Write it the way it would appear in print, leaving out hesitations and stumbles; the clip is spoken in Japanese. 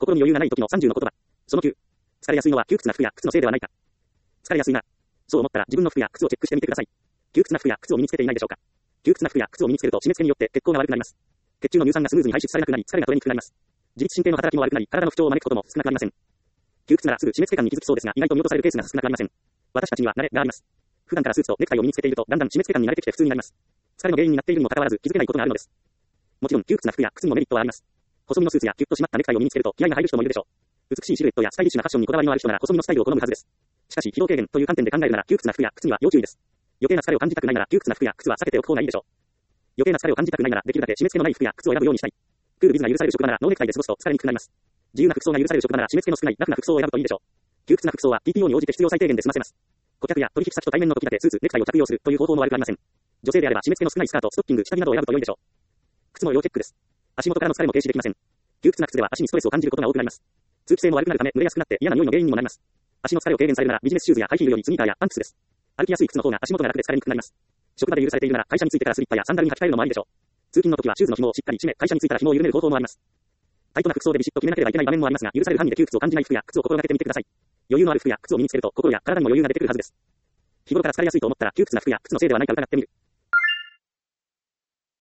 心に余裕がない時の30の言葉。その9。疲れやすいのは窮屈な服や靴のせいではないか。疲れやすいな。そう思ったら自分の服や靴をチェックしてみてください。窮屈な服や靴を身につけていないでしょうか。窮屈な服や靴を身につけると締め付けによって血行が悪くなります。血中の乳酸がスムーズに排出されなくなり、疲れが取れにくくなります。自律神経の働きも悪くなり、体の不調を招くことも少なくなりません。窮屈ならすぐ締め付け感に気づきそうですが、意外と見落とされるケースが少なくありません。私たちには慣れがあります。普段からスーツとネクタイを身につけていると、だんだん締め付け感に慣れてきて普通になります。疲れの原因になっているにもかかわらず気づけないことがあるのです。もちろん窮屈な服や靴にもメリットはあります。細身のスーツやキュッと締まったネクタイを身につけると気合が入る人もいるでしょう。美しいシルエットやスタイリッシュなファッションにこだわりのある人なら細身のスタイルを好むはずです。しかし疲労軽減という観点で考えるなら窮屈な服や靴には要注意です。余計な疲れを感じたくないなら窮屈な服や靴は避けておく方がいいでしょう。余計な疲れを感じたくないならできるだけ締め付けのない服や靴を選ぶようにしたい。クールビズが許される職場ならノーネクタイで過ごすと疲れにくくなります。自由な服装が許される職場なら締め付けの少ないラフな服装を選ぶといいでしょう。窮屈な服装は TPO に応じて必要最低限で済ませます。顧客や取引先と対面の時だけスーツ、ネクタイを着用するという方法も悪くありません。女性であれば締め付けの少ないスカート、ストッキング、下着などを選ぶと良いでしょう。靴も要チェックです。足元からの疲れも停止できません。窮屈な靴では足にストレスを感じることが多くなります。通気性も悪くなるため蒸れやすくなって嫌な匂いの原因にもなります。足の疲れを軽減されるならビジネスシューズやハイヒールよりスニーカーやパンプスです。歩きやすい靴の方が足元が楽で疲れにくくなります。職場で許されているなら会社に着いてからスリッパやサンダルに履き替えるのもありでしょう。通勤の時はシューズの紐をしっかり締め、会社に着いたら紐を緩める方法もあります。タイトな服装でビシッと決めなければいけない場面もありますが、許される範囲で窮屈を感じない服や靴を心がけてみてください。余裕のある服や靴を身につけると心や体にも余裕が出てくるはずです。日頃から疲れやすいと思ったら窮屈な服や靴のせいではないか疑ってみる。